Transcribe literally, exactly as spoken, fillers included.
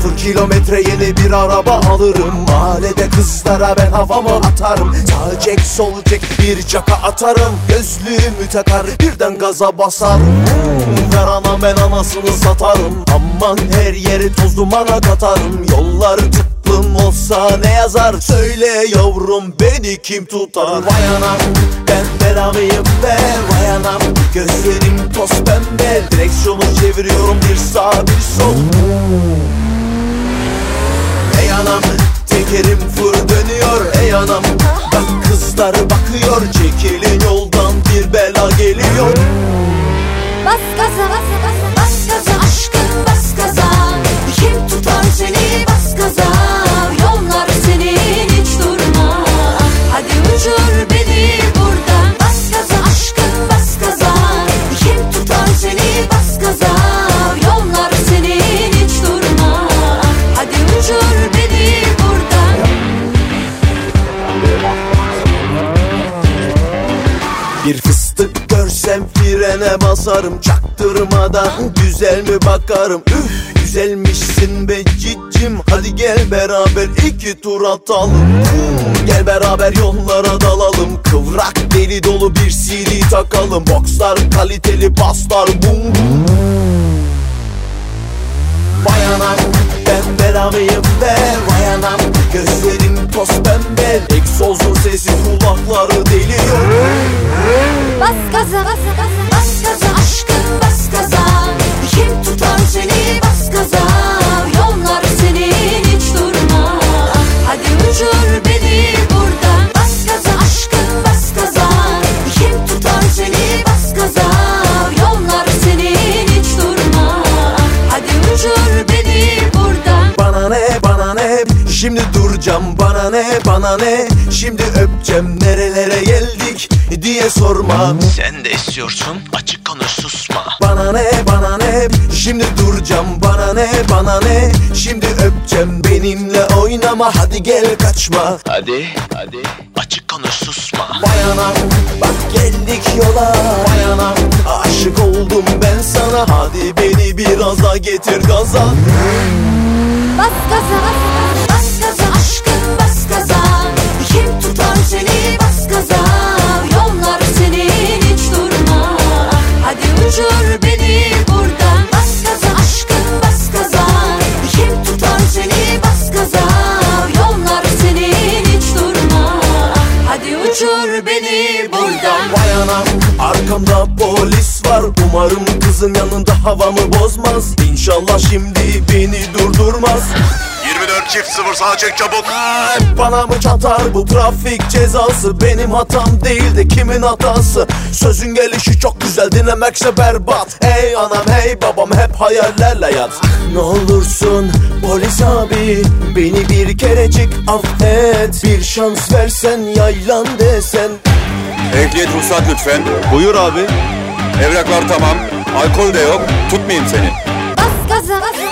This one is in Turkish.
Sıfır kilometre yeni bir araba alırım. Mahallede kızlara ben havamı atarım. Sağ cek sol cek bir caka atarım. Gözlüğümü takar birden gaza basarım. hmm, Ver ana ben anasını satarım. Aman her yeri toz dumana katarım. Yolları tıklım olsa ne yazar? Söyle yavrum beni kim tutar? Vay anam ben belalıyım be. Vay anam gözlerim toz pembe. Direksiyonu çeviriyorum bir sağ bir sol. Ey anam tekerim fır dönüyor. Ey anam bak kızlar bakıyor. Çekilin yoldan bir bela geliyor. Bas gaza bas gaza bas gaza aşkım bas gaza. Kim tutar seni bas gaza. Yollar senin hiç durma. Hadi uçur beni buradan. Bas gaza aşkım bas gaza. Kim tutar seni bas gaza. Yollar senin hiç durma. Hadi uçur beni buradan. Bir fıstık görsem frene basarım. Çaktırmadan güzel mi bakarım. Üf güzelmişsin be cicim. Hadi gel beraber iki tur atalım. hmm, Gel beraber yollara dalalım. Kıvrak deli dolu bir C D takalım. Boxlar kaliteli paslar bum bum. Vay anam ben belalıyım be. Vay anam gözlerim toz pembe. Egzozun sesi kulakları deliyor. Bas gaza bas gaza bas gaza aşkım bas gaza. Kim tutar seni bas gaza. Yollar senin hiç durma. Hadi uçur beni buradan. Bas gaza aşkım bas gaza. Kim tutar seni bas gaza. Yollar senin hiç durma. Hadi uçur beni buradan. Bana ne bana ne şimdi duracağım. Bana ne bana ne şimdi öpeceğim. Nerelere geldik diye sorma. Sen de istiyorsun açık konuş susma. Bana ne bana ne şimdi duracağım. Bana ne bana ne şimdi öpeceğim. Benimle oynama hadi gel kaçma. Hadi hadi açık konuş susma. Vay anam bak geldik yola. Vay anam aşık oldum ben sana. Hadi beni biraz daha getir gaza. Bas gaza bas gaza bas gaza aşkım bas gaza. Kim tutar seni bas gaza. Yollar senin hiç durma. Hadi uçur beni buradan. Bas gaza aşkım bas gaza. Kim tutar seni bas gaza. Yollar senin hiç durma. Hadi uçur beni buradan. Vay anam arkamda polis var. Umarım kızın yanında havamı bozmaz. İnşallah şimdi beni durdurmaz. yirmi dört çift sıfır sağa çek çabuk. Ay, bana mı çatar bu trafik cezası? Benim hatam değil de kimin hatası? Sözün gelişi çok güzel dinlemekse berbat. Hey anam hey babam hep hayallerle yat. Ne olursun polis abi beni bir kerecik affet. Bir şans versen yaylan desen. Ehliyet ruhsat lütfen. Buyur abi. Evraklar tamam. Alkol de yok. Tutmayayım seni. Bas gaza bas